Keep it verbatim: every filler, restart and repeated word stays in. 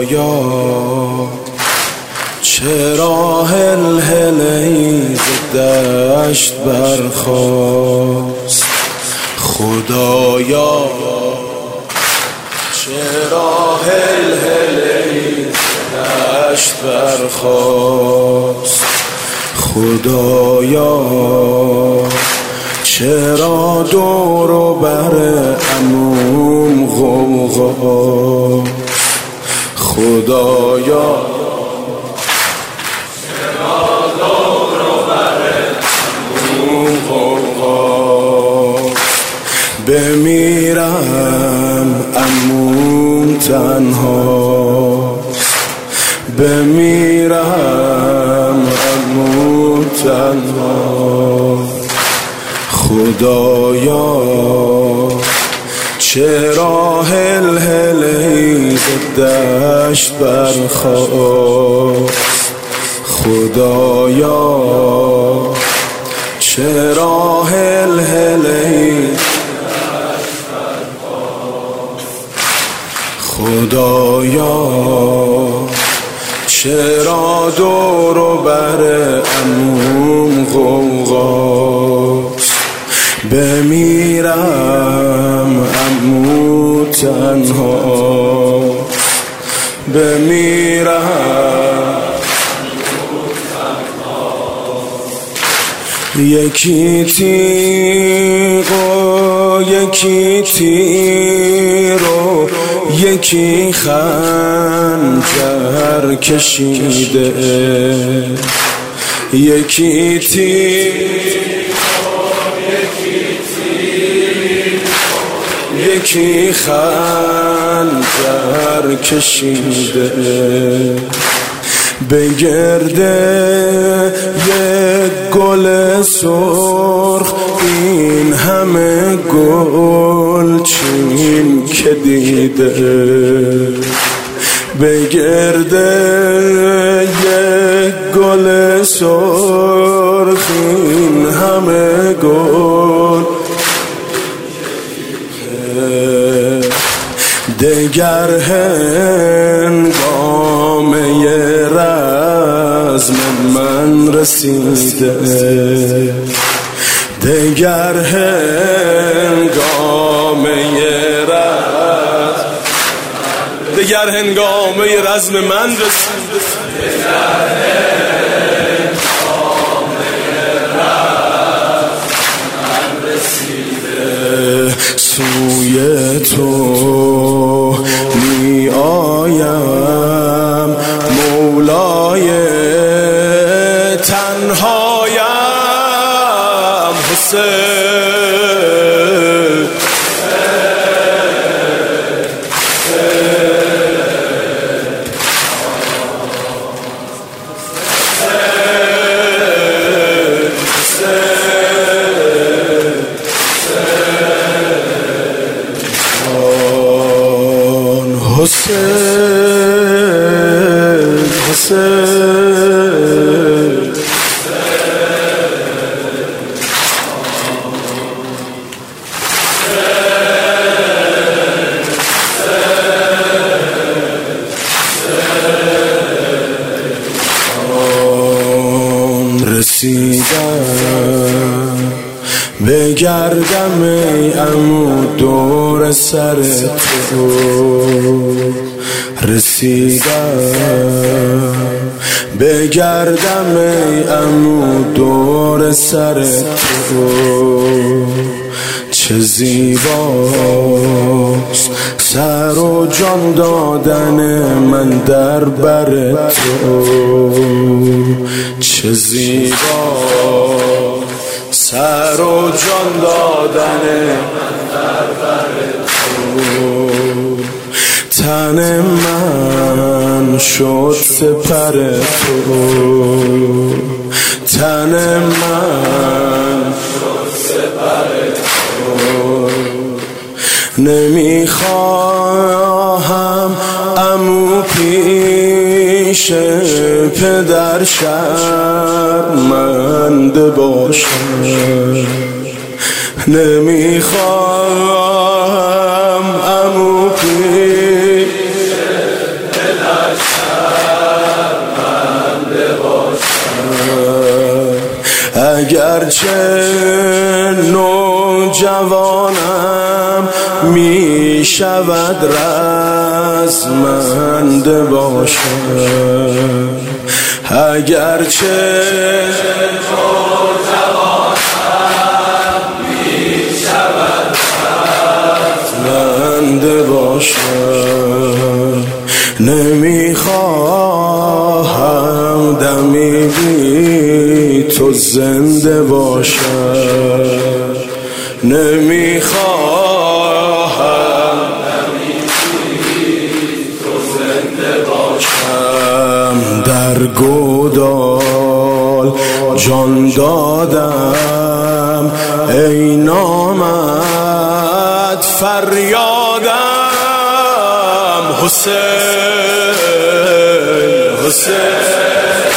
خدایا چرا هل هلی ز دشت برخاست، خدایا چرا هل هلی ز دشت برخاست، خدایا چرا دور و بر عموم غوغا، خدایا چرا دور و بر عموم غوغا، بمیرم عموم تنها، بمیرم عموم تنها، خدایا چرا هل هلی ز دشت برخاست، خدایا چرا هل هلی ز دشت برخاست، خدایا چرا دور و بر عموم غوغاست، بمیرم عمو تنها، بمیرم یکی تیغ و یکی تیر و یکی خنجر کشیده، یکی تیغ یکی خنجر کشیده، به گرده یک گل سرخ این همه گل چین که دیده، به گرده یک گل سرخ این همه گل، دگر هنگامه رزم من رسیده، دگر هنگامه رزم دگر هنگامه رزم من رسیده، سوی تو می آیم مولای تنهایم، حسین حسین حسین رسیدم بگردم ای عمو دور سر تو، رسیدم بگردم ای عمو دور سر تو، چه زیباست سر و جان دادن من در بر تو، چه زیباست سر و جان دادن من در بر تو، تن من شد سپر تو، تن من شد سپر تو، نمیخواهم عمو پیش پدر شرمنده باشم، نمیخواهم عمو پیش پدر اگرچه نوجوانم می شود رزمنده باشم، اگرچه نوجوانم می شود رزمنده باشم، نمیخواهم دمی بی تو زنده باشم، نمیخواهم دمی بی تو زنده باشم. در گودال جان دادم ای نامد فریادم، حسین حسین